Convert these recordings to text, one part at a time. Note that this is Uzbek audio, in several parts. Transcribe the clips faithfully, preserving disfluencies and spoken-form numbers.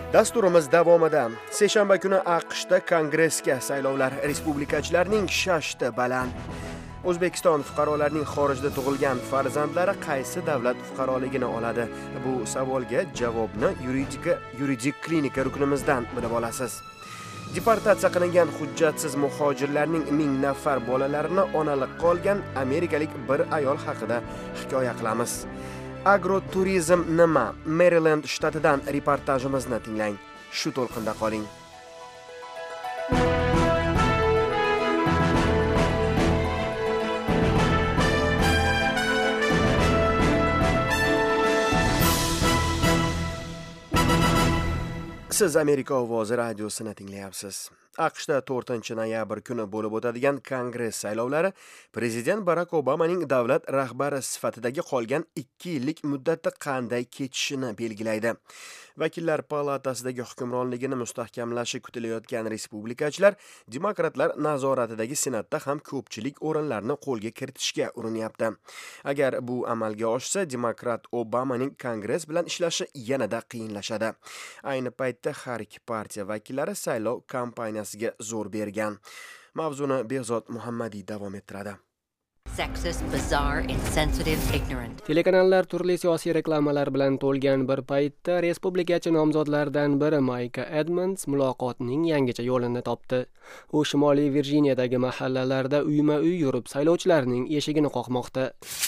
Dasturimiz davomida seshanba kuni AQShda kongressga saylovlar, respublikachilarning shashti baland. O'zbekiston fuqarolarining xorijda tug'ilgan farzandlari qaysi davlat fuqaroligini oladi? Bu savolga javobni yuridika yuridik klinika ruknimizdan bilib olasiz. Deportatsiya qilingan hujjatsiz muhojirlarning ming nafar bolalarini onaliqqa olgan amerikalik bir ayol haqida hikoya qilamiz. Agroturizm nima? Maryland shtatidan reportajimizni tinglang. Shu to'lqinda qoling. Siz Amerika ovozi radiosini tinglayapsiz. AQShda to'rtinchi noyabr kuni bo'lib o'tadigan kongress saylovlari prezident Barack Obamaning davlat rahbari sifatidagi qolgan ikki yillik muddatda qanday kechishini belgilaydi. Vakillar palatasidagi hukmronligini mustahkamlashi kutilayotgan respublikachilar demokratlar nazoratidagi senatda ham ko'pchilik o'rinlarni qo'lga kiritishga urinyapti. Agar bu amalga oshsa, demokrat Obamaning kongress bilan ishlashi yanada qiyinlashadi. Ayni paytda har ikki partiya vakillari saylov kampaniyasiga zo'r bergan. Mavzuni Behzod Muhammadiy davom ettiradi. Sexist, bizarre, insensitive, ignorant. Telekanallar turli siyosiy reklamalar bilan to'lgan bir paytda respublikachi nomzodlardan biri Mayka Edmonds muloqotning yangicha yo'lini topdi. U Shimoliy Virjiniyadagi mahallalarda uyma-uy yurib saylovchilarning eshigini qoqmoqda.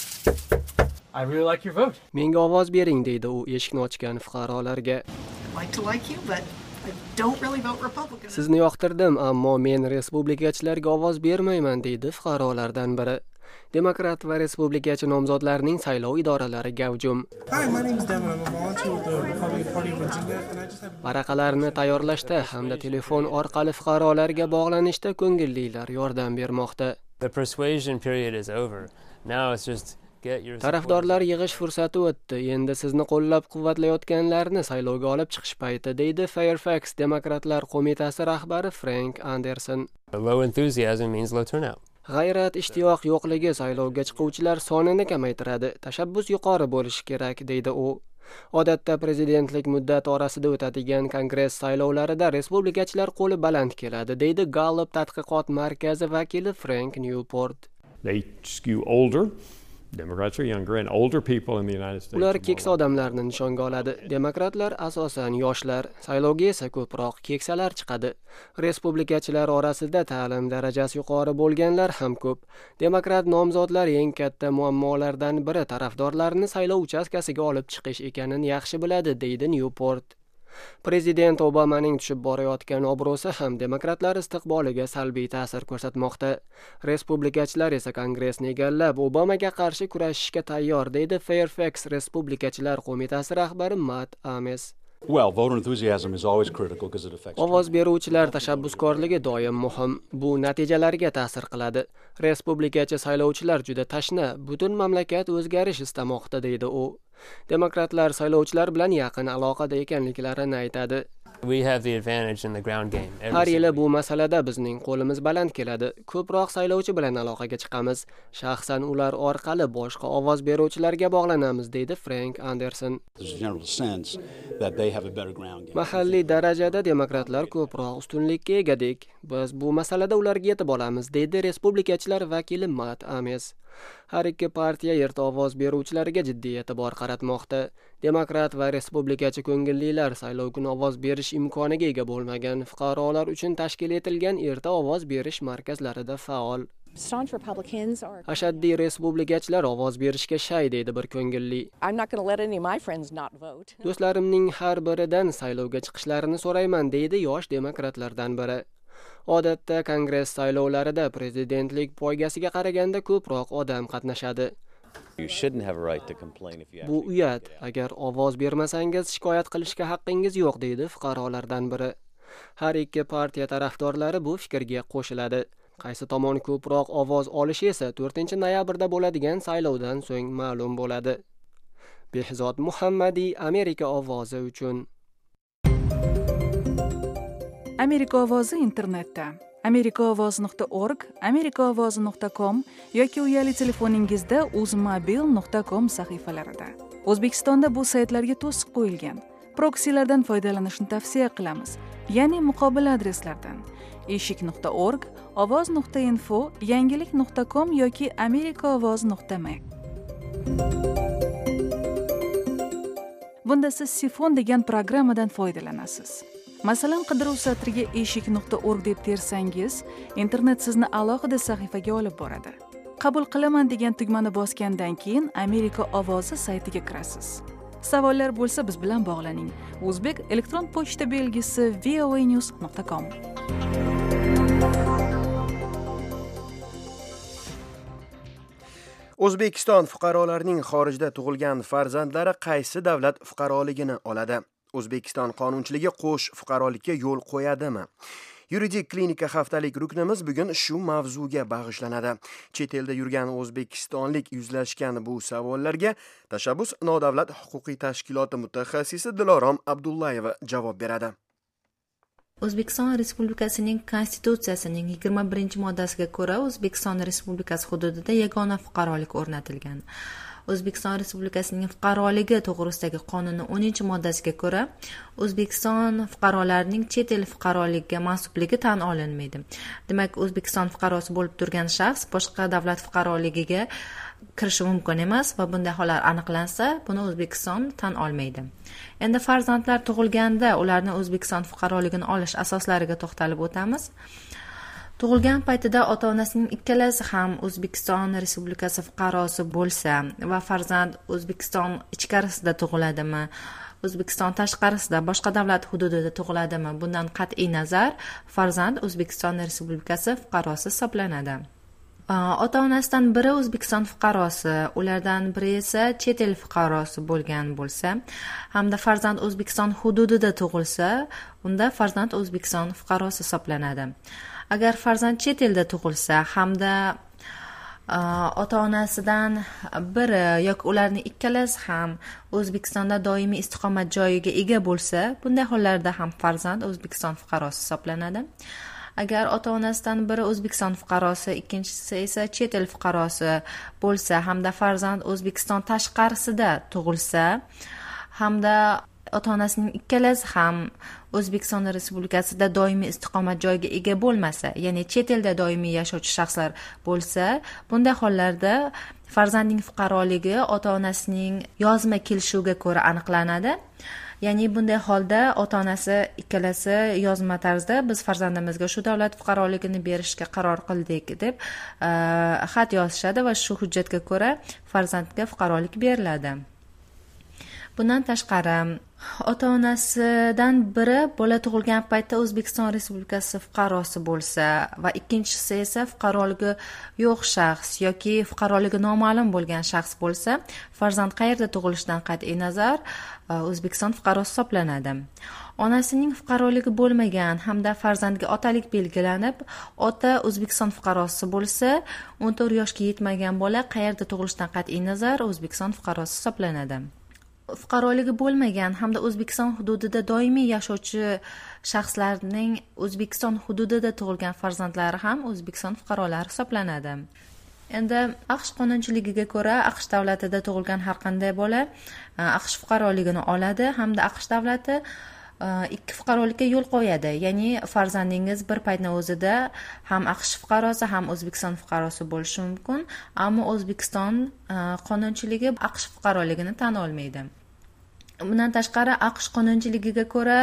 I really like your vote. Menga ovoz bering, deydi u eshikni ochgan fuqarolarga. Like to like you, but I don't really vote Republican. Sizni yoqtirdim, ammo men respublikachilarga ovoz bermayman, deydi fuqarolardan biri. Demokrat va respublikachi nomzodlarning saylov idoralari gavjum. Hi, my name is Devin. I'm a volunteer with the Republican Party of Virginia and I just have Varaqalarni tayyorlashda hamda telefon orqali fuqarolarga bog'lanishda ko'ngillilar yordam bermoqda. The persuasion period is over. Now it's just get your Tarafdorlar yig'ish fursati o'tdi. Endi sizni qo'llab-quvvatlayotganlarni saylovga olib chiqish payti, deydi Fairfax Demokratlar qo'mitasi rahbari Frank Anderson. low enthusiasm means low turnout. G'ayrat, ishtiyoq yo'qligi saylovga chiquvchilar sonini kamaytiradi. Tashabbus yuqori bo'lishi kerak, deydi u. Odatda prezidentlik muddati orasida o'tadigan kongress saylovlarida respublikachilar qo'li baland keladi, deydi Gallup tadqiqot markazi vakili Frank Newport. They skew older. Democrats are younger and older people in the United States. Ular keksa odamlarni nishonga oladi. Demokratlar asosan yoshlar, saylovga esa ko'proq keksalar chiqadi. Respublikachilar orasida ta'lim darajasi yuqori bo'lganlar ham ko'p. Demokrat nomzodlar eng katta muammolardan biri tarafdorlarni saylov uchastkasiga olib chiqish ekanini yaxshi biladi, deydi Newport. Prezident Obamaning tushib borayotgan obro'si ham demokratlar istiqboliga salbiy ta'sir ko'rsatmoqda. Respublikachilar esa kongressni egallab, Obamaga qarshi kurashishga tayyor, deydi Fairfax Respublikachilar qo'mitasi rahbari Matt Ames. Well, voter enthusiasm is always critical because it affects. Ovoz beruvchilar tashabbuskorligi doim muhim. Bu natijalarga ta'sir qiladi. Respublikachi saylovchilar juda tashna, butun mamlakat o'zgarish istamoqda, deydi u. Demokratlar saylovchilar bilan yaqin aloqada ekanliklarini aytadi. We have the advantage in the ground game. Har yili bu masalada bizning qo'limiz baland keladi. Ko'proq saylovchi bilan aloqaga chiqamiz. Shaxsan ular orqali boshqa ovoz beruvchilarga bog'lanamiz, deydi Frank Anderson. Mahalliy darajada demokratlar ko'proq ustunlikka egadik. Biz bu masalada ularga yetib olamiz, deydi respublikachilar vakili Matt Ames. Har ikki partiya erta ovoz beruvchilariga jiddiy e'tibor qaratmoqda. Demokrat va respublikachi ko'ngillilar saylov kuni ovoz berish imkoniga ega bo'lmagan fuqarolar uchun tashkil etilgan erta ovoz berish markazlarida faol. Ashaddiy respublikachilar ovoz berishga shay, deydi bir ko'ngilli. Do'stlarimning har biridan saylovga chiqishlarini so'rayman, deydi yosh demokratlardan biri. Odatda kongress saylovlarida prezidentlik poygasiga qaraganda ko'proq odam qatnashadi. Bu uyat. Agar ovoz bermasangiz shikoyat qilishga haqqingiz yo'q, deydi fuqarolardan biri. Har ikki partiya tarafdorlari bu fikrga qo'shiladi. Qaysi tomon ko'proq ovoz olishi esa to'rtinchi noyabrda bo'ladigan saylovdan so'ng ma'lum bo'ladi. Behzod Muhammadiy, Amerika ovozi uchun. Amerika ovozi internetda amerika ovoz nuqta org, amerika ovozi nuqta com yoki uyali telefoningizda uzmobil nuqta com sahifalarida. O'zbekistonda bu saytlarga to'siq qo'yilgan. proksilardan foydalanishni tavsiya qilamiz, ya'ni muqobil adreslardan eshik nuqta org, ovoz nuqta info, yangilik nuqta com yoki amerikaovoz nuqta m. Bunda siz Sifon degan programmadan foydalanasiz. Masalan, qidiruv satriga eshik nuqta org deb tersangiz, internet sizni alohida sahifaga olib boradi. Qabul qilaman degan tugmani bosgandan keyin Amerika ovozi saytiga kirasiz. Savollar bo'lsa biz bilan bog'laning. O'zbek elektron pochta belgisi voanews nuqta com. O'zbekiston fuqarolarining xorijda tug'ilgan farzandlari qaysi davlat fuqaroligini oladi? O'zbekiston qonunchiligi qo'sh fuqarolikka yo'l qo'yadimi? Yuridik klinika haftalik ruknimiz bugun shu mavzuga bag'ishlanadi. Chet elda yurgan o'zbekistonlik yuzlashgan bu savollarga Tashabbus nodavlat huquqiy tashkiloti mutaxassisi Dilorom Abdullayeva javob beradi. O'zbekiston Respublikasining Konstitutsiyasining yigirma birinchi moddasiga ko'ra O'zbekiston Respublikasi hududida yagona fuqarolik o'rnatilgan. O'zbekiston Respublikasining fuqaroligi to'g'risidagi qonunning o'ninchi moddasiga ko'ra O'zbekiston fuqarolarining chet el fuqaroligiga mansubligi tan olinmaydi. Demak, O'zbekiston fuqarosi bo'lib turgan shaxs boshqa davlat fuqaroligiga kirishi mumkin emas va bunday holatlar aniqlansa, buni O'zbekiston tan olmaydi. Endi farzandlar tug'ilganda ularni O'zbekiston fuqaroligini olish asoslariga to'xtalib o'tamiz. Tug'ilgan paytida ota-onasining ikkalasi ham O'zbekiston Respublikasi fuqarosi bo'lsa va farzand O'zbekiston ichkarisida tug'iladimi, O'zbekiston tashqarisida boshqa davlat hududida tug'iladimi, bundan qat'iy nazar farzand O'zbekiston Respublikasi fuqarosi hisoblanadi. Ota-onasidan biri O'zbekiston fuqarosi, ulardan biri esa chet el fuqarosi bo'lgan bo'lsa, hamda farzand O'zbekiston hududida tug'ilsa, unda farzand O'zbekiston fuqarosi hisoblanadi. Agar farzand chet elda tug'ilsa hamda ota-onasidan biri yoki ularning ikkalasi ham O'zbekistonda doimiy istiqomat joyiga ega bo'lsa, bunday hollarda ham farzand O'zbekiston fuqarosi hisoblanadi. Agar ota-onasidan biri O'zbekiston fuqarosi, ikkinchisi esa chet el fuqarosi bo'lsa hamda farzand O'zbekiston tashqarisida tug'ilsa hamda ota-onasining ikkalasi ham O'zbekiston Respublikasida doimiy istiqomat joyiga ega bo'lmasa, ya'ni chet elda doimiy yashovchi shaxslar bo'lsa, bunday hollarda farzandning fuqaroligi ota-onasining yozma kelishuviga ko'ra aniqlanadi. Ya'ni bunday holda ota-onasi ikkalasi yozma tarzda biz farzandimizga shu davlat fuqaroligini berishga qaror qildik deb xat yozishadi va shu hujjatga ko'ra farzandga fuqarolik beriladi. Bundan tashqari, ota-onasidan biri bola tug'ilgan paytda O'zbekiston Respublikasi fuqarosi bo'lsa va ikkinchisi esa fuqaroligi yo'q shaxs yoki fuqaroligi noma'lum bo'lgan shaxs bo'lsa, farzand qayerda tug'ilishidan qat'iy nazar O'zbekiston fuqarosi hisoblanadi. Onasining fuqaroligi bo'lmagan hamda farzandga otalik belgilanib, ota O'zbekiston fuqarosi bo'lsa, o'n to'rt yoshga yetmagan bola qayerda tug'ilishidan qat'iy nazar O'zbekiston fuqarosi hisoblanadi. Fuqaroligi bo'lmagan hamda O'zbekiston hududida doimiy yashovchi shaxslarning O'zbekiston hududida tug'ilgan farzandlari ham O'zbekiston fuqarolari hisoblanadi. Endi AQSh qonunchiligiga ko'ra AQSh davlatida tug'ilgan har qanday bola AQSh fuqaroligini oladi hamda AQSh davlati ikki fuqarolikka yo'l qo'yadi. Ya'ni farzandingiz bir paytning o'zida ham AQSh fuqarosi, ham O'zbekiston fuqarosi bo'lishi mumkin, ammo O'zbekiston qonunchiligi AQSh fuqaroligini tan olmaydi. Bundan tashqari AQSh qonunchiligiga ko'ra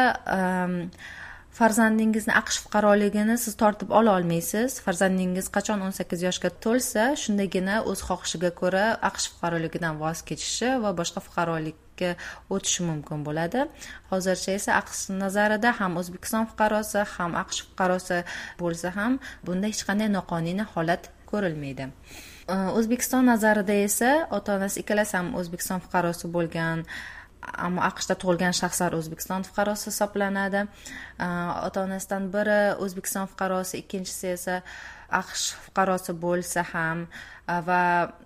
farzandingizni AQSh fuqaroligini siz tortib ola olmaysiz. Farzandingiz qachon o'n sakkiz yoshga to'lsa, shundagina o'z xohishiga ko'ra AQSh fuqaroligidan voz kechishi va boshqa fuqarolikka o'tishi mumkin bo'ladi. Hozircha esa AQSh nazarida ham O'zbekiston fuqarosi, ham AQSh fuqarosi bo'lsa ham bunda hech qanday noqonuniy holat ko'rilmaydi. O'zbekiston nazarida esa ota-onasi ikkalasi ham O'zbekiston fuqarosi bo'lgan, ammo AQShda tug'ilgan shaxslar O'zbekiston fuqarosi hisoblanadi. Ota-onasidan biri O'zbekiston fuqarosi, ikkinchisi esa AQSh fuqarosi bo'lsa ham va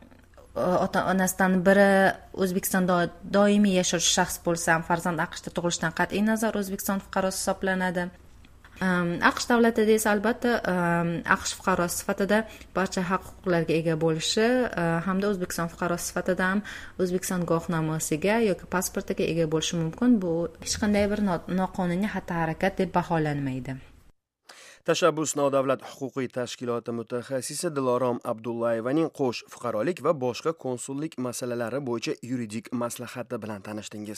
ota-onasidan biri O'zbekistonda doimiy yashovchi shaxs bo'lsa ham farzand AQShda tug'ilishidan qat'iy nazar O'zbekiston fuqarosi hisoblanadi. aqsh davlatida esa albatta aqsh fuqarosi sifatida barcha haq huquqlarga ega bo'lishi hamda o'zbekiston fuqarosi sifatida ham o'zbekiston guvohnomasiga yoki pasportiga ega bo'lishi mumkin. Bu hech qanday bir noqonuniy xatti harakat deb baholanmaydi. Tashabbus nodavlat huquqiy tashkiloti mutaxassisi Dilorom Abdullayevaning qo'sh fuqarolik va boshqa konsullik masalalari bo'yicha yuridik maslahati bilan tanishdingiz.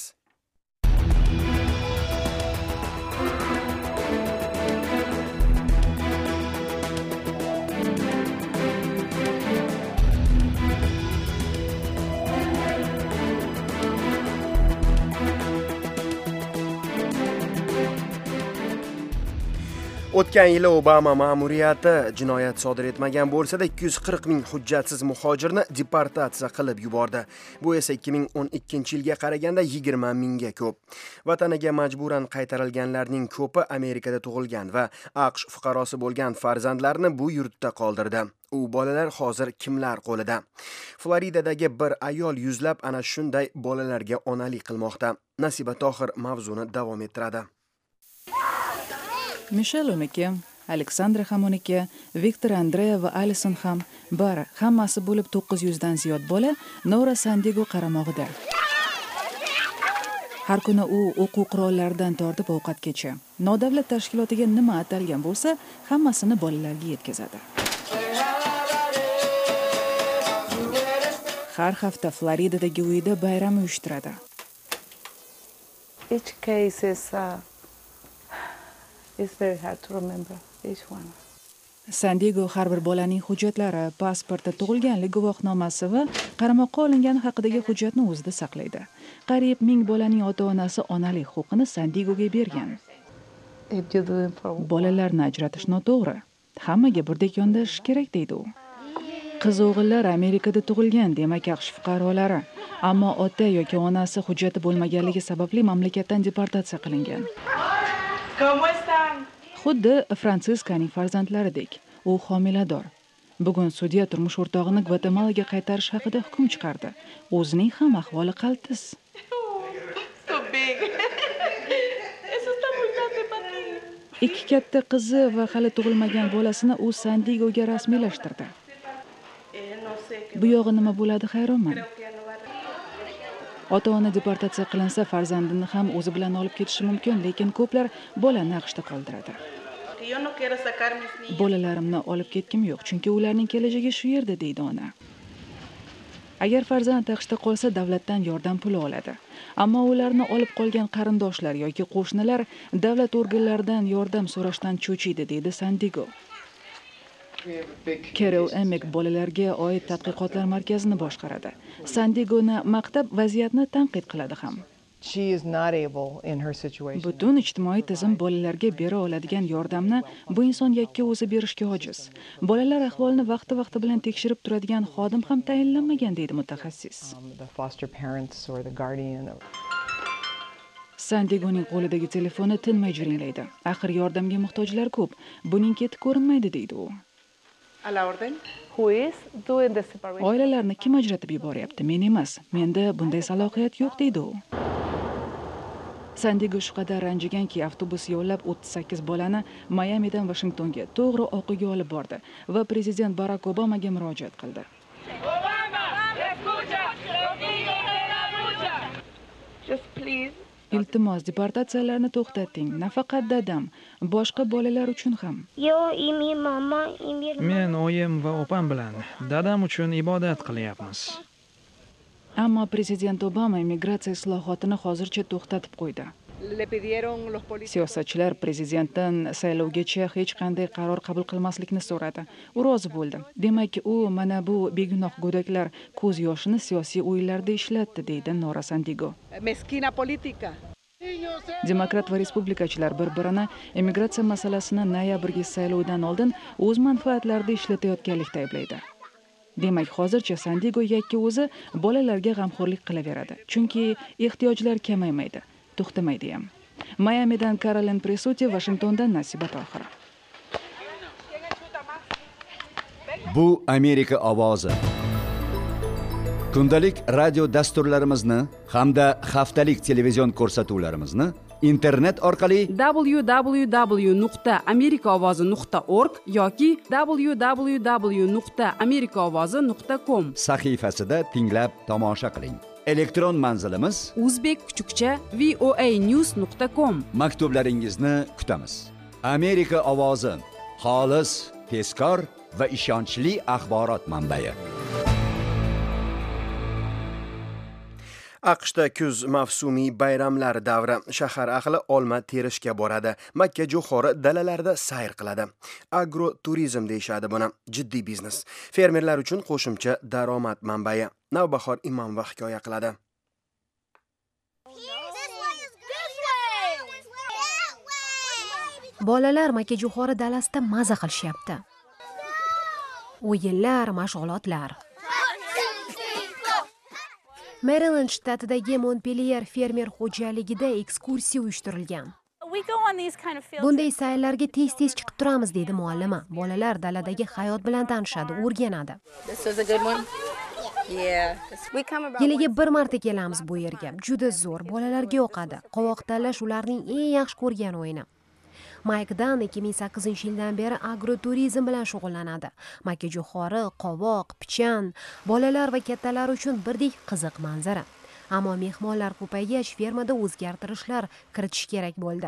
O'tgan yili Obama ma'muriyati jinoyat sodir etmagan bo'lsa-da ikki yuz qirq ming hujjatsiz muhojirni deportatsiya qilib yubordi. Bu esa ikki ming o'n ikkinchi yilga qaraganda yigirma mingga ko'p. Vataniga majburan qaytarilganlarning ko'pi Amerikada tug'ilgan va aqsh fuqarosi bo'lgan farzandlarini bu yurtda qoldirdi. U bolalar hozir kimlar qo'lida? Floridadagi bir ayol yuzlab ana shunday bolalarga onalik qilmoqda. Nasiba Tohir mavzuni davom ettiradi. Mishel uniki, Aleksandra ham uniki, Viktor Andreya va Alison ham bari, hammasi bo'lib to'qqiz yuz dan ziyod bola Nora San-Diego qaramog'ida. Har kuni u o'quv qurollaridan tortib ovqatgacha nodavlat tashkilotiga nima atalgan bo'lsa, hammasini bolalarga yetkazadi. Har hafta Floridadagi uyida bayram uyushtiradi. Each case is uh... It's very hard to remember each one. San-Diego har bir bolaning hujjatlari, pasporti, tug'ilganlik guvohnomasi va qaramoqqa olingani haqidagi hujjatni o'zida saqlaydi. Qariyb ming bolaning ota-onasi onalik huquqini San-Diegoga bergan. Bolalarni ajratish noto'g'ri. Hammaga birdek yondashish kerak deydi u. Qiz o'g'illar Amerikada tug'ilgan, demak aqsh fuqarolari, ammo ota yoki onasi hujjati bo'lmaganligi sababli mamlakatdan deportatsiya qilingan. Xuddi Fransiskaning farzandlaridek, u homilador. Bugun sudya turmush o'rtog'ini Gvatemalaga qaytarish haqida hukm chiqardi. O'zining ham ahvoli qaltis. Ikki katta qizi va hali tug'ilmagan bolasini u San-Diegoga rasmiylashtirdi. Bu yog'i nima bo'ladi, hayronman. Ota-ona deportatsiya qilinsa, farzandini ham o'zi bilan olib ketishi mumkin, lekin ko'plar bolani aqshda qoldiradi. Bolalarimni olib ketgim yo'q, chunki ularning kelajagi shu yerda, deydi ona. Agar farzand aqshda qolsa, davlatdan yordam puli oladi. Ammo ularni olib qolgan qarindoshlar yoki qo'shnilar davlat organlaridan yordam so'rashdan cho'chiydi, deydi San-Diego. Carol Emek bolalarga oid tadqiqotlar markazini boshqaradi. San-Diegoni maqtab vaziyatni tanqid qiladi ham. Butun ijtimoiy tizim bolalarga bera oladigan yordamni bu inson yakka o'zi berishga ojiz. Bolalar ahvolini vaqti-vaqti bilan tekshirib turadigan xodim ham tayinlanmagan, deydi mutaxassis. San-Diegoning qo'lidagi telefoni tinmay jiringlaydi. Axir yordamga muhtojlar ko'p. Buning keti ko'rinmaydi, deydi u. Oilalarni kim ajratib yuboryapti? Men emas. Menda bunday salohiyat yo'q, deydi u. San-Diego shu qadar ranjiganki, avtobus yo'llab o'ttiz sakkiz bolani Mayamidan Washingtonga to'g'ri Oqiga olib bordi va prezident Barak Obamaga murojaat qildi. Just please. Iltimos, deportatsiyalarni to'xtating. Nafaqat dadam, boshqa bolalar uchun ham. Men oyim va opam bilan dadam uchun ibodat qilyapmiz. Ammo prezident Obama immigratsiya islohotini hozircha to'xtatib qo'ydi. Siyosatchilar prezidentdan saylovgacha hech qanday qaror qabul qilmaslikni so'radi. U rozi bo'ldi. Demak, u mana bu begunoh go'daklar ko'z yoshini siyosiy o'yinlarda ishlatdi, deydi Nora San-Diego. Demokrat va respublikachilar bir-birini immigratsiya masalasini noyabrgi saylovdan oldin o'z manfaatlarida ishlatayotganlikda ayblaydi. Demak, hozircha San-Diego yakka o'zi bolalarga g'amxo'rlik qilaveradi, chunki ehtiyojlar kamaymaydi, to'xtamaydi ham. Mayamidan Carolyn Presutti, Washingtondan Nasiba Tohir. Bu Amerika ovozi. Kundalik radio dasturlarimizni hamda haftalik televizion ko'rsatuvlarimizni internet orqali w w w nuqta amerika ovozi nuqta org yoki w w w nuqta amerika ovozi nuqta com sahifasida tinglab tomosha qiling. Elektron manzilimiz o'zbek kuchukcha voa news nuqta com. Maktublaringizni kutamiz. Amerika ovozi, xolis, tezkor va ishonchli axborot manbai. aqshda kuz mavsumiy bayramlar davri. Shahar ahli olma terishga boradi. Makka jo'xori dalalarida sayr qiladi. Agroturizm deyshadi buni. Jiddiy biznes. Fermerlar uchun qo'shimcha daromad manbai. Navbahor Imomova hikoya qiladi. Bolalar Makka jo'xori dalasida maza qilishyapti. O'yinlar, mashg'ulotlar. Maryland shtatidagi Montpelier fermer xo'jaligida ekskursiya uyushtirilgan. Bunday sayrlarga tez-tez chiqib turamiz, dedi muallima. Bolalar daladagi hayot bilan tanishadi, o'rganadi. Yiliga bir marta kelamiz bu yerga. Juda zo'r, bolalarga yoqadi. Qovoq tanlash ularning eng yaxshi ko'rgan o'yini. Mike Dan ikki ming sakkizinchi yildan beri agroturizm bilan shug'ullanadi. Makka jo'xori, qovoq, pichan, bolalar va kattalar uchun birdek qiziq manzara. Ammo mehmonlar ko'paygach fermada o'zgartirishlar kiritish kerak bo'ldi.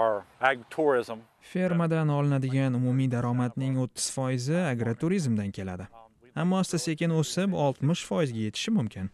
Fermadan olinadigan umumiy daromadning o'ttiz foizi agroturizmdan keladi. Ammo asta-sekin o'sib oltmish foizga yetishi mumkin.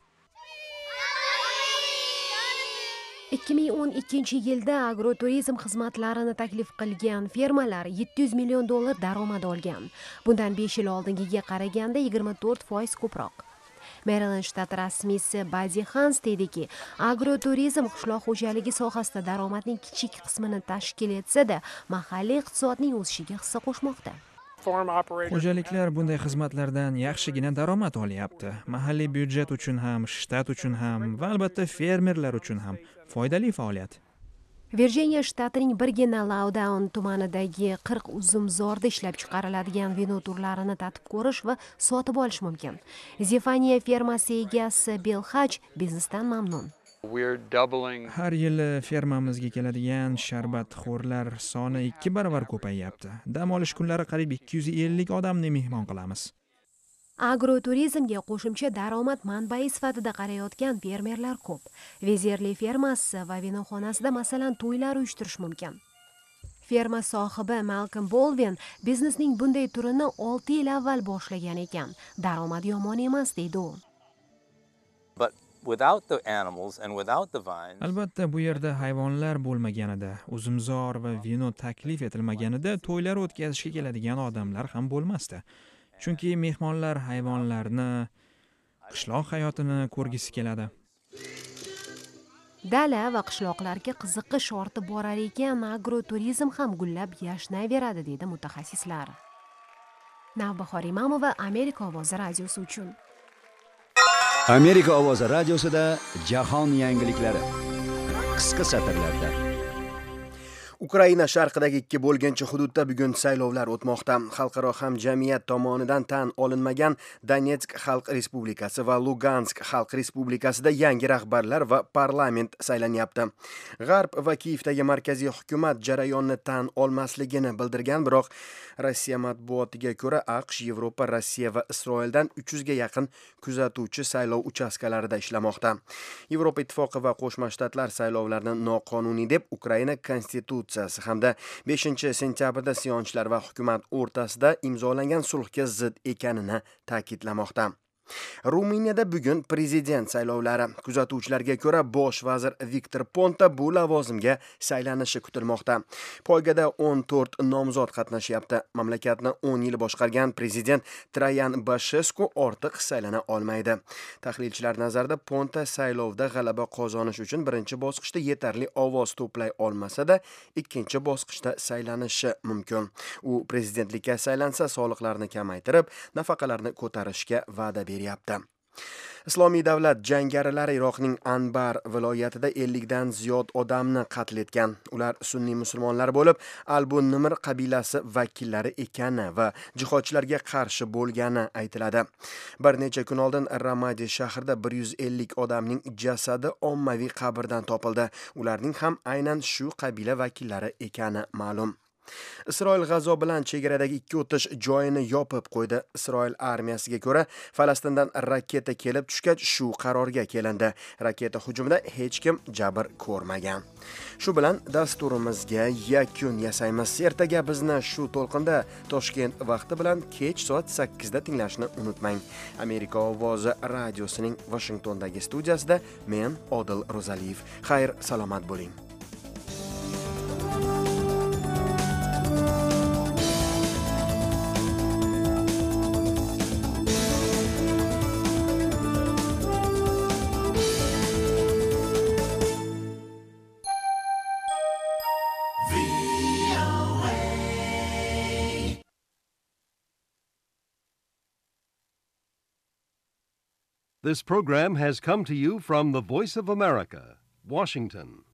ikki ming o'n ikkinchi yilda agroturizm xizmatlarini taklif qilgan fermalar yetti yuz million dollar daromad olgan. Bundan besh yil oldingiga qaraganda yigirma to'rt foiz ko'proq. Maryland shtati rasmiysi Buddy Hans dediki, agroturizm qishloq xo'jaligi sohasida daromadning kichik qismini tashkil etsa-da, mahalliy iqtisodning o'sishiga hissa qo'shmoqda. Xo'jaliklar bunday xizmatlardan yaxshigina daromad olyapti. Mahalliy byudjet uchun ham, shtat uchun ham va albatta fermerlar uchun ham foydali faoliyat. Virginia shtatining birgina Loudoun tumanidagi qirq uzumzorda ishlab chiqariladigan vino turlarini tatib ko'rish va sotib olish mumkin. Zefaniya fermasi egasi Bill Hatch biznesdan mamnun. Har yili fermamizga keladigan sharbatxo'rlar soni ikki baravar ko'payyapti. Dam olish kunlari qariyb ikki yuz ellik odamni mehmon qilamiz. Agroturizmga qo'shimcha daromad manbai sifatida qarayotgan fermerlar ko'p. Vezerli fermasi va vinoxonasida masalan to'ylar uyushtirish mumkin. Ferma sohibi Malcolm Baldwin biznesning bunday turini olti yil avval boshlagan ekan. Daromad yomon emas, deydi u. Albatta bu yerda hayvonlar bo'lmaganida, uzumzor va vino taklif etilmaganida to'ylar o'tkazishga keladigan odamlar ham bo'lmasdi. Chunki mehmonlar hayvonlarni, qishloq hayotini ko'rgisi keladi. Dala va qishloqlarga qiziqish ortib borar ekan, agroturizm ham gullab yashnayveradi, deydi mutaxassislar. Navbahor Imomova, Amerika ovozi radiosi uchun. Amerika ovozi radiosida jahon yangiliklari. Qisqa satrlarda. Ukraina sharqidagi ikki bo'lganchi hududda bugun saylovlar o'tmoqda. Xalqaro hamjamiyat tomonidan tan olinmagan Donetsk Xalq Respublikasi va Lugansk Xalq Respublikasida yangi rahbarlar va parlament saylanyapti. G'arb va Kiyevdagi markaziy hukumat jarayonni tan olmasligini bildirgan, biroq Rossiya matbuotiga ko'ra AQSh, Yevropa, Rossiya va Isroildan uch yuzga yaqin kuzatuvchi saylov uchastkalarida ishlamoqda. Yevropa ittifoqi va Qo'shma Shtatlar saylovlarni noqonuniy deb Ukraina konstitutsiyasi hamda beshinchi sentyabrda isyonchilar va hukumat o'rtasida imzolangan sulhga zid ekanini ta'kidlamoqda. Ruminiyada bugun prezident saylovlari. Kuzatuvchilarga ko'ra bosh vazir Viktor Ponta bu lavozimga saylanishi kutilmoqda. Poygada o'n to'rt nomzod qatnashyapti. Mamlakatni o'n yil boshqargan prezident Trayan Bashesku ortiq saylana olmaydi. Tahlilchilar nazarida Ponta saylovda g'alaba qozonish uchun birinchi bosqichda yetarli ovoz to'play olmasa-da, ikkinchi bosqichda saylanishi mumkin. U prezidentlikka saylansa soliqlarni kamaytirib, nafaqalarni ko'tarishga va'da beryapti. Islomiy davlat jangarilari Iroqning Anbar viloyatida ellik dan ziyod odamni qatl etgan. Ular sunniy musulmonlar bo'lib, Albun Nimr qabilasi vakillari ekani va jihodchilarga qarshi bo'lgani aytiladi. Bir necha kun oldin Ramadi shahrida bir yuz ellik odamning jasadi ommaviy qabrdan topildi. Ularning ham aynan shu qabila vakillari ekani ma'lum. Isroil G'azo bilan chegaradagi ikki o'tish joyini yopib qo'ydi. Isroil armiyasiga ko'ra, Falastindan raketa kelib tushgach shu qarorga kelindi. Raketa hujumida hech kim jabr ko'rmagan. Shu bilan dasturimizga yakun yasaymiz. Ertaga bizni shu to'lqinda Toshkent vaqti bilan kech soat sakkizda tinglashni unutmang. Amerika ovozi radiosining Washingtondagi studiyasida men Odil Ro'zaliyev. Xayr, salomat bo'ling. This program has come to you from the Voice of America, Washington.